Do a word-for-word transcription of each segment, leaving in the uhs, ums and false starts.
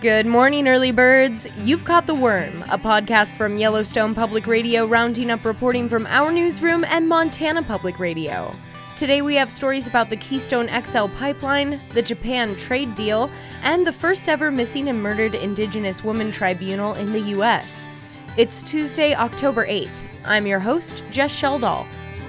Good morning, early birds. You've caught the worm, a podcast from Yellowstone Public Radio rounding up reporting from our newsroom and Montana Public Radio. Today we have stories about the Keystone X L pipeline, the Japan trade deal, and the first ever missing and murdered Indigenous woman tribunal in the U S. It's Tuesday, October eighth. I'm your host, Jess Sheldall.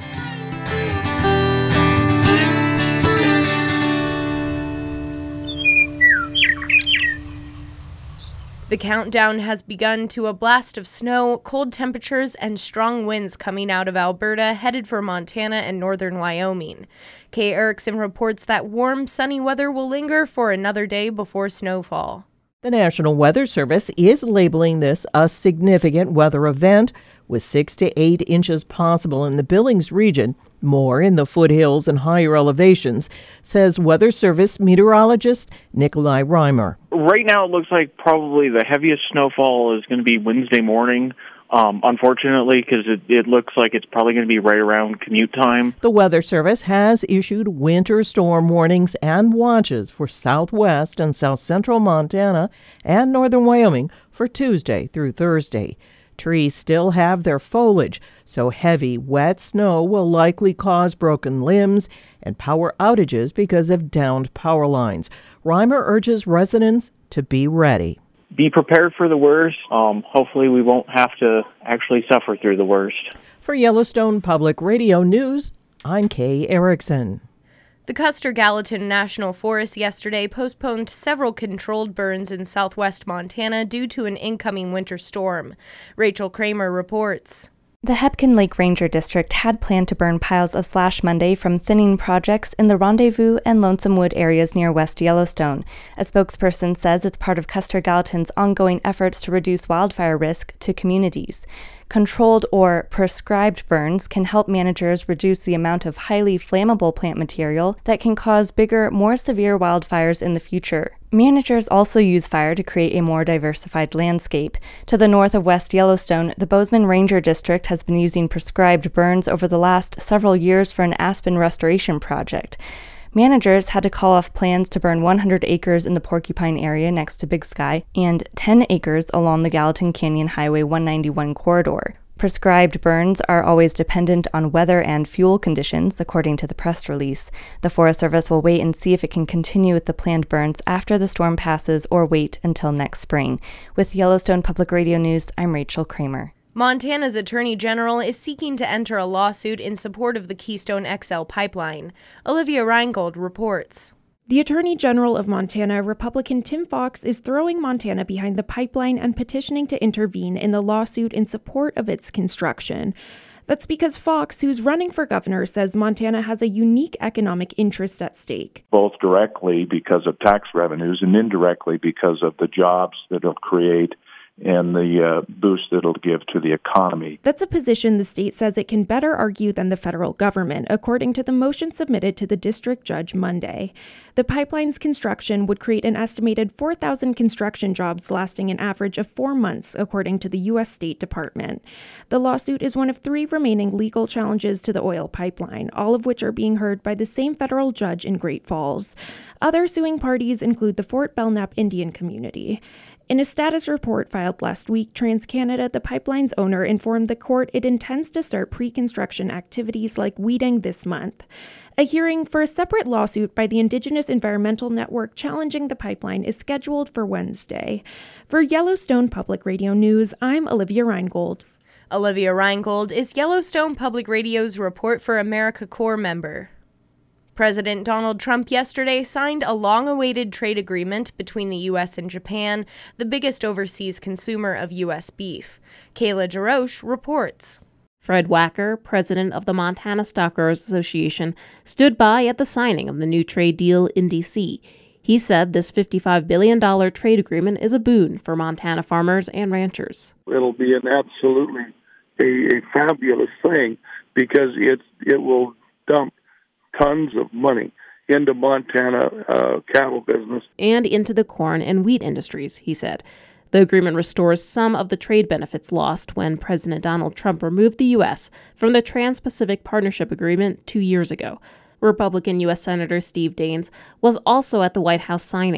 The countdown has begun to a blast of snow, cold temperatures, and strong winds coming out of Alberta, headed for Montana and northern Wyoming. Kay Erickson reports that warm, sunny weather will linger for another day before snowfall. The National Weather Service is labeling this a significant weather event, with six to eight inches possible in the Billings region, more in the foothills and higher elevations, says Weather Service meteorologist Nikolai Reimer. Right now it looks like probably the heaviest snowfall is going to be Wednesday morning, um, unfortunately, because it, it looks like it's probably going to be right around commute time. The Weather Service has issued winter storm warnings and watches for southwest and south central Montana and northern Wyoming for Tuesday through Thursday. Trees still have their foliage, so heavy, wet snow will likely cause broken limbs and power outages because of downed power lines. Reimer urges residents to be ready. Be prepared for the worst. Um, hopefully we won't have to actually suffer through the worst. For Yellowstone Public Radio News, I'm Kay Erickson. The Custer-Gallatin National Forest yesterday postponed several controlled burns in southwest Montana due to an incoming winter storm. Rachel Kramer reports. The Hepkin Lake Ranger District had planned to burn piles of slash Monday from thinning projects in the Rendezvous and Lonesome Wood areas near West Yellowstone. A spokesperson says it's part of Custer-Gallatin's ongoing efforts to reduce wildfire risk to communities. Controlled or prescribed burns can help managers reduce the amount of highly flammable plant material that can cause bigger, more severe wildfires in the future. Managers also use fire to create a more diversified landscape. To the north of West Yellowstone, the Bozeman Ranger District has been using prescribed burns over the last several years for an aspen restoration project. Managers had to call off plans to burn one hundred acres in the Porcupine area next to Big Sky and ten acres along the Gallatin Canyon Highway one ninety-one corridor. Prescribed burns are always dependent on weather and fuel conditions, according to the press release. The Forest Service will wait and see if it can continue with the planned burns after the storm passes or wait until next spring. With Yellowstone Public Radio News, I'm Rachel Kramer. Montana's Attorney General is seeking to enter a lawsuit in support of the Keystone X L pipeline. Olivia Reingold reports. The Attorney General of Montana, Republican Tim Fox, is throwing Montana behind the pipeline and petitioning to intervene in the lawsuit in support of its construction. That's because Fox, who's running for governor, says Montana has a unique economic interest at stake. Both directly because of tax revenues and indirectly because of the jobs that it'll create and the uh, boost it'll give to the economy. That's a position the state says it can better argue than the federal government, according to the motion submitted to the district judge Monday. The pipeline's construction would create an estimated four thousand construction jobs lasting an average of four months, according to the U S State Department. The lawsuit is one of three remaining legal challenges to the oil pipeline, all of which are being heard by the same federal judge in Great Falls. Other suing parties include the Fort Belknap Indian community. In a status report filed last week, TransCanada, the pipeline's owner, informed the court it intends to start pre-construction activities like weeding this month. A hearing for a separate lawsuit by the Indigenous Environmental Network challenging the pipeline is scheduled for Wednesday. For Yellowstone Public Radio News, I'm Olivia Reingold. Olivia Reingold is Yellowstone Public Radio's Report for America Corps member. President Donald Trump yesterday signed a long-awaited trade agreement between the U S and Japan, the biggest overseas consumer of U S beef. Kayla DeRoche reports. Fred Wacker, president of the Montana Stockgrowers Association, stood by at the signing of the new trade deal in D C. He said this fifty-five billion dollars trade agreement is a boon for Montana farmers and ranchers. It'll be an absolutely a, a fabulous thing because it, it will dump tons of money into Montana uh, cattle business. And into the corn and wheat industries, he said. The agreement restores some of the trade benefits lost when President Donald Trump removed the U S from the Trans-Pacific Partnership Agreement two years ago. Republican U S Senator Steve Daines was also at the White House signing.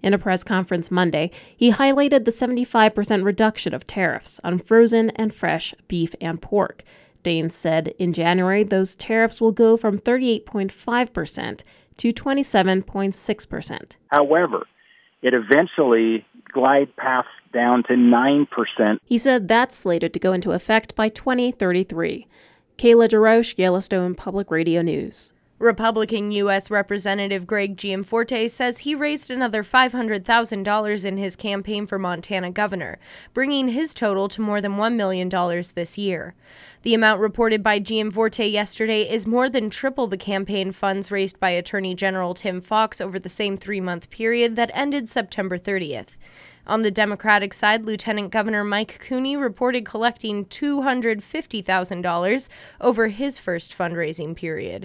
In a press conference Monday, he highlighted the seventy-five percent reduction of tariffs on frozen and fresh beef and pork. Daines said in January those tariffs will go from thirty-eight point five percent to twenty-seven point six percent. However, it eventually glide paths down to nine percent. He said that's slated to go into effect by twenty thirty-three. Kayla DeRoche, Yellowstone Public Radio News. Republican U S Representative Greg Gianforte says he raised another five hundred thousand dollars in his campaign for Montana governor, bringing his total to more than one million dollars this year. The amount reported by Gianforte yesterday is more than triple the campaign funds raised by Attorney General Tim Fox over the same three-month period that ended September thirtieth. On the Democratic side, Lieutenant Governor Mike Cooney reported collecting two hundred fifty thousand dollars over his first fundraising period.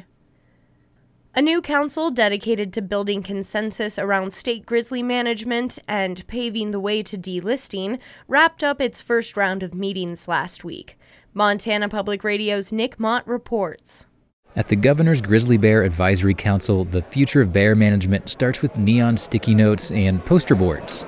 A new council dedicated to building consensus around state grizzly management and paving the way to delisting wrapped up its first round of meetings last week. Montana Public Radio's Nick Mott reports. At the Governor's Grizzly Bear Advisory Council, the future of bear management starts with neon sticky notes and poster boards.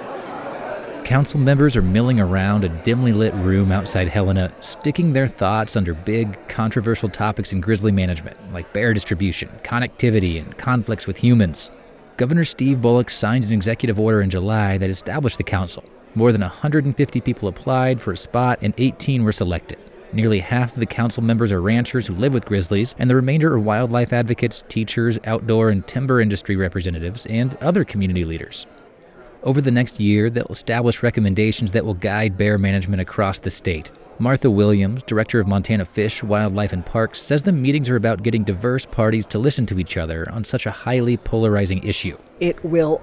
Council members are milling around a dimly lit room outside Helena, sticking their thoughts under big, controversial topics in grizzly management, like bear distribution, connectivity, and conflicts with humans. Governor Steve Bullock signed an executive order in July that established the council. More than one hundred fifty people applied for a spot, and eighteen were selected. Nearly half of the council members are ranchers who live with grizzlies, and the remainder are wildlife advocates, teachers, outdoor and timber industry representatives, and other community leaders. Over the next year, they'll establish recommendations that will guide bear management across the state. Martha Williams, director of Montana Fish, Wildlife, and Parks, says the meetings are about getting diverse parties to listen to each other on such a highly polarizing issue. It will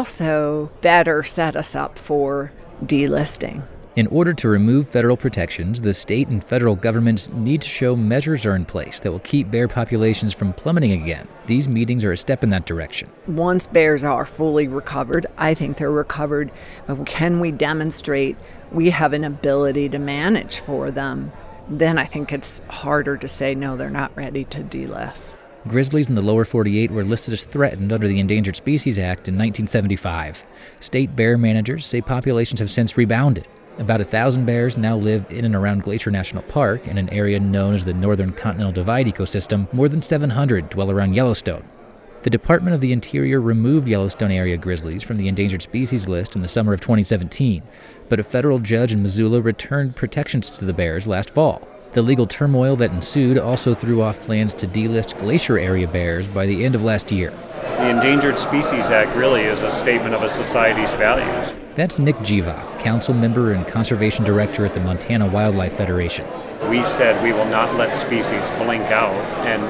also better set us up for delisting. In order to remove federal protections, the state and federal governments need to show measures are in place that will keep bear populations from plummeting again. These meetings are a step in that direction. Once bears are fully recovered, I think they're recovered, but can we demonstrate we have an ability to manage for them? Then I think it's harder to say, no, they're not ready to delist. Grizzlies in the lower forty-eight were listed as threatened under the Endangered Species Act in nineteen seventy-five. State bear managers say populations have since rebounded. About a thousand bears now live in and around Glacier National Park, in an area known as the Northern Continental Divide ecosystem. More than seven hundred dwell around Yellowstone. The Department of the Interior removed Yellowstone area grizzlies from the endangered species list in the summer of twenty seventeen, but a federal judge in Missoula returned protections to the bears last fall. The legal turmoil that ensued also threw off plans to delist glacier area bears by the end of last year. The Endangered Species Act really is a statement of a society's values. That's Nick Jivak, council member and conservation director at the Montana Wildlife Federation. We said we will not let species blink out, and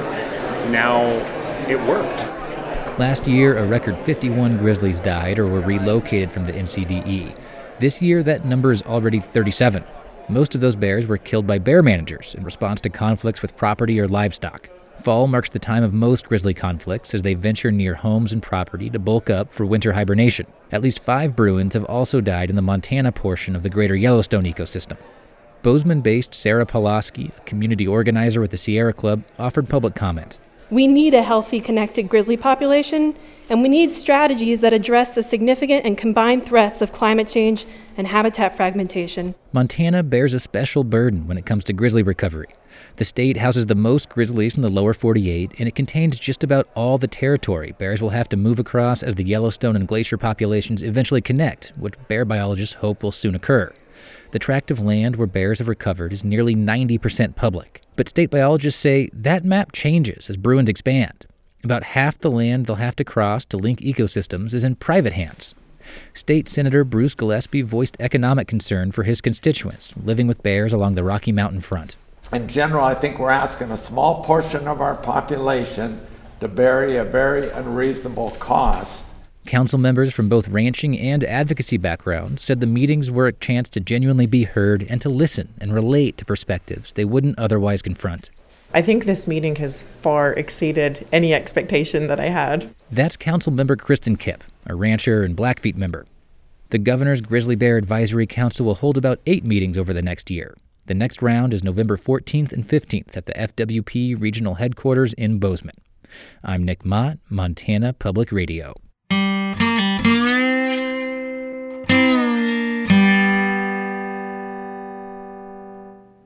now it worked. Last year, a record fifty-one grizzlies died or were relocated from the N C D E. This year, that number is already thirty-seven. Most of those bears were killed by bear managers in response to conflicts with property or livestock. Fall marks the time of most grizzly conflicts as they venture near homes and property to bulk up for winter hibernation. At least five Bruins have also died in the Montana portion of the greater Yellowstone ecosystem. Bozeman-based Sarah Pulaski, a community organizer with the Sierra Club, offered public comment. We need a healthy, connected grizzly population, and we need strategies that address the significant and combined threats of climate change and habitat fragmentation. Montana bears a special burden when it comes to grizzly recovery. The state houses the most grizzlies in the lower forty-eight, and it contains just about all the territory bears will have to move across as the Yellowstone and glacier populations eventually connect, which bear biologists hope will soon occur. The tract of land where bears have recovered is nearly ninety percent public, but state biologists say that map changes as Bruins expand. About half the land they'll have to cross to link ecosystems is in private hands. State Senator Bruce Gillespie voiced economic concern for his constituents living with bears along the Rocky Mountain front. In general, I think we're asking a small portion of our population to bear a very unreasonable cost. Council members from both ranching and advocacy backgrounds said the meetings were a chance to genuinely be heard and to listen and relate to perspectives they wouldn't otherwise confront. I think this meeting has far exceeded any expectation that I had. That's Council member Kristen Kipp, a rancher and Blackfeet member. The Governor's Grizzly Bear Advisory Council will hold about eight meetings over the next year. The next round is November fourteenth and fifteenth at the F W P Regional Headquarters in Bozeman. I'm Nick Mott, Montana Public Radio.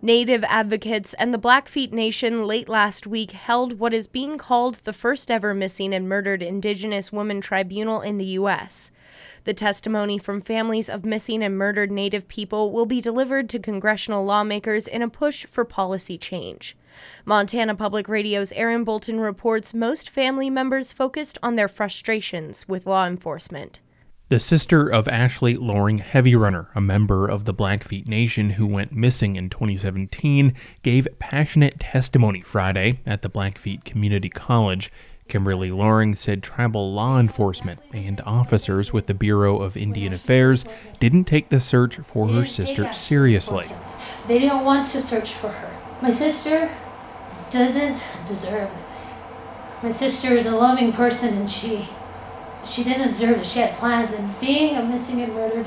Native advocates and the Blackfeet Nation late last week held what is being called the first ever missing and murdered Indigenous woman tribunal in the U S. The testimony from families of missing and murdered Native people will be delivered to congressional lawmakers in a push for policy change. Montana Public Radio's Aaron Bolton reports most family members focused on their frustrations with law enforcement. The sister of Ashley Loring Heavyrunner, a member of the Blackfeet Nation who went missing in twenty seventeen, gave passionate testimony Friday at the Blackfeet Community College. Kimberly Loring said tribal law enforcement and officers with the Bureau of Indian Affairs didn't take the search for her sister seriously. They didn't want to search for her. My sister doesn't deserve this. My sister is a loving person, and she she didn't deserve it. She had plans, and being a missing and murdered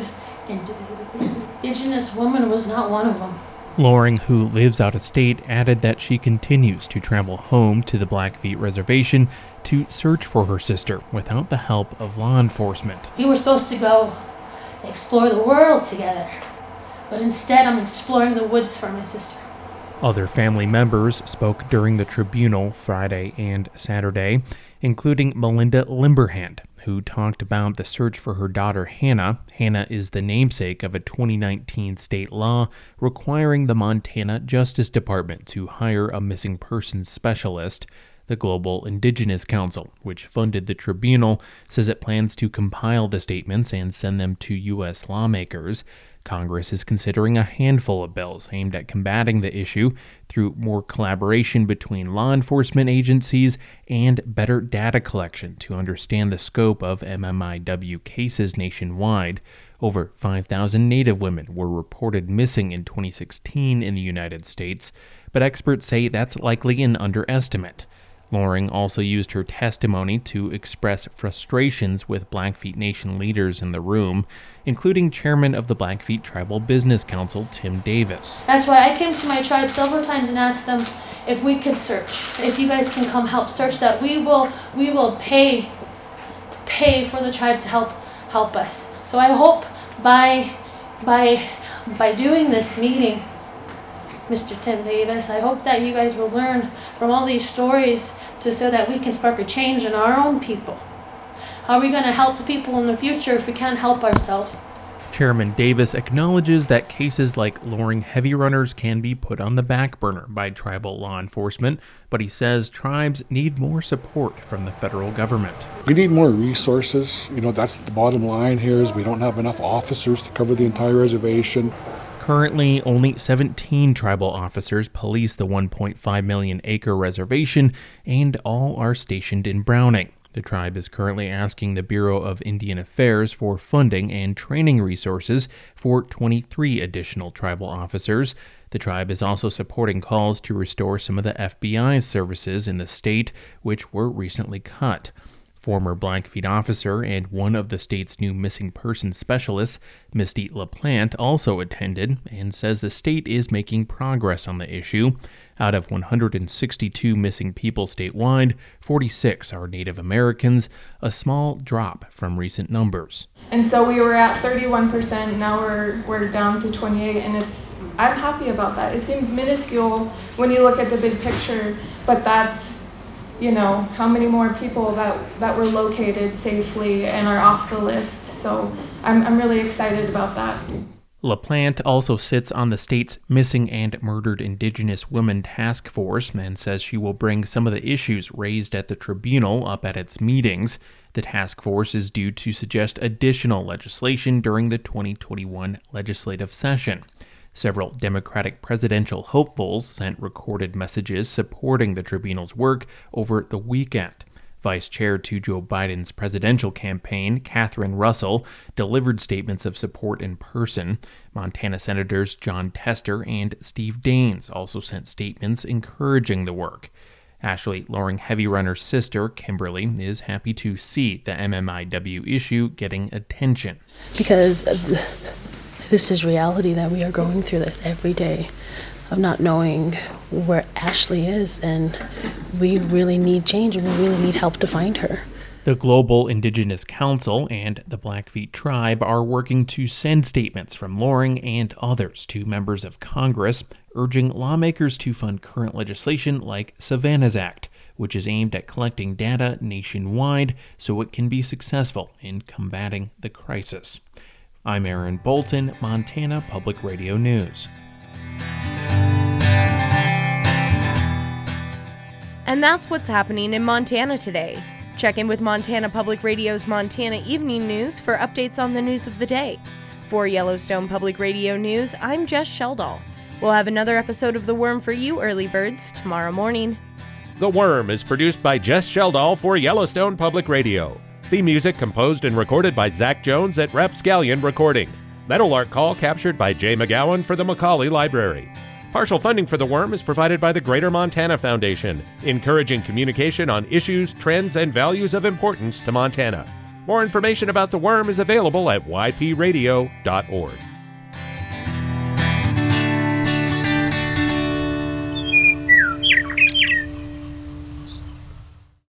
Indigenous woman was not one of them. Loring, who lives out of state, added that she continues to travel home to the Blackfeet Reservation to search for her sister without the help of law enforcement. We were supposed to go explore the world together, but instead I'm exploring the woods for my sister. Other family members spoke during the tribunal Friday and Saturday, including Melinda Limberhand, who talked about the search for her daughter Hannah. Hannah is the namesake of a twenty nineteen state law requiring the Montana Justice Department to hire a missing persons specialist. The Global Indigenous Council, which funded the tribunal, says it plans to compile the statements and send them to U S lawmakers. Congress is considering a handful of bills aimed at combating the issue through more collaboration between law enforcement agencies and better data collection to understand the scope of M M I W cases nationwide. Over five thousand Native women were reported missing in twenty sixteen in the United States, but experts say that's likely an underestimate. Loring also used her testimony to express frustrations with Blackfeet Nation leaders in the room, including chairman of the Blackfeet Tribal Business Council, Tim Davis. That's why I came to my tribe several times and asked them if we could search, if you guys can come help search that. We will we will pay pay for the tribe to help help us. So I hope by by by doing this meeting, Mister Tim Davis, I hope that you guys will learn from all these stories to so that we can spark a change in our own people. How are we going to help the people in the future if we can't help ourselves? Chairman Davis acknowledges that cases like Loring Heavyrunners can be put on the back burner by tribal law enforcement, but he says tribes need more support from the federal government. We need more resources. You know, that's the bottom line here is we don't have enough officers to cover the entire reservation. Currently, only seventeen tribal officers police the one point five million acre reservation, and all are stationed in Browning. The tribe is currently asking the Bureau of Indian Affairs for funding and training resources for twenty-three additional tribal officers. The tribe is also supporting calls to restore some of the F B I's services in the state, which were recently cut. Former Blackfeet officer and one of the state's new missing persons specialists, Misty LaPlante, also attended and says the state is making progress on the issue. Out of one hundred sixty-two missing people statewide, forty-six are Native Americans, a small drop from recent numbers. And so we were at thirty-one percent, now we're we're down to twenty-eight, and it's I'm happy about that. It seems minuscule when you look at the big picture, but that's, you know, how many more people that, that were located safely and are off the list. So I'm I'm really excited about that. LaPlante also sits on the state's Missing and Murdered Indigenous Women Task Force and says she will bring some of the issues raised at the tribunal up at its meetings. The task force is due to suggest additional legislation during the twenty twenty-one legislative session. Several Democratic presidential hopefuls sent recorded messages supporting the tribunal's work over the weekend. Vice Chair to Joe Biden's presidential campaign, Catherine Russell, delivered statements of support in person. Montana Senators Jon Tester and Steve Daines also sent statements encouraging the work. Ashley Loring Heavyrunner's sister, Kimberly, is happy to see the M M I W issue getting attention. Because this is reality that we are going through this every day of not knowing where Ashley is, and we really need change and we really need help to find her. The Global Indigenous Council and the Blackfeet Tribe are working to send statements from Loring and others to members of Congress, urging lawmakers to fund current legislation like Savannah's Act, which is aimed at collecting data nationwide so it can be successful in combating the crisis. I'm Aaron Bolton, Montana Public Radio News. And that's what's happening in Montana today. Check in with Montana Public Radio's Montana Evening News for updates on the news of the day. For Yellowstone Public Radio News, I'm Jess Sheldall. We'll have another episode of The Worm for you early birds tomorrow morning. The Worm is produced by Jess Sheldall for Yellowstone Public Radio. Theme music composed and recorded by Zach Jones at Rapscallion Recording. Meadowlark Call captured by Jay McGowan for the Macaulay Library. Partial funding for The Worm is provided by the Greater Montana Foundation, encouraging communication on issues, trends, and values of importance to Montana. More information about The Worm is available at y p radio dot org.